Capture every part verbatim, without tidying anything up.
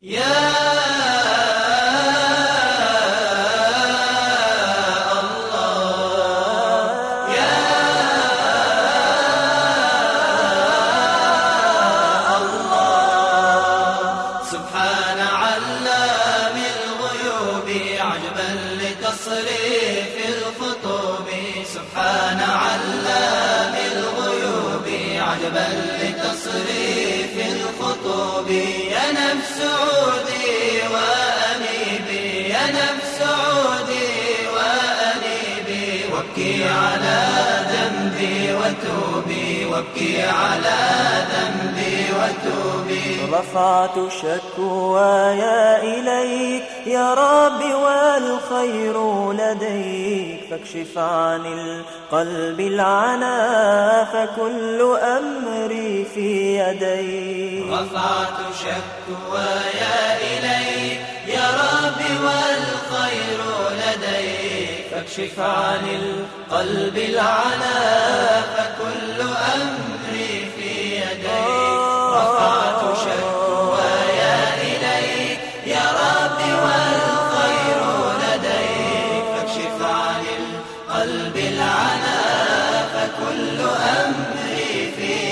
سبحان علام الغيوب عجبا لتصريف الخطوب سبحان علام الغيوب عجبا لتصريف الخطوب يا نفس عودي وأنيبي يا نفس عودي وأنيبي وابكي على ذنبي وتوبي وابكي على ذنبي وتوبي رفعت شكواي إليك يا رب والخير لديك فاكشف عن القلب العنا فكل أمري في يديك. رفعت شكواي إليك يا رب والخير لديك فاكشف عن القلب العنا فكل أمري في يديك. رفعت شكواي إليك يا رب والخير لديك فاكشف عن القلب العنا فكل أمري في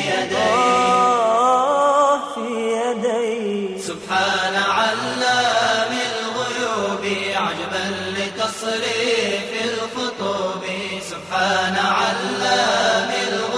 يديك. سبحان علام الغيوب عجبا لتصريف الخطوب سبحان علام الغيوب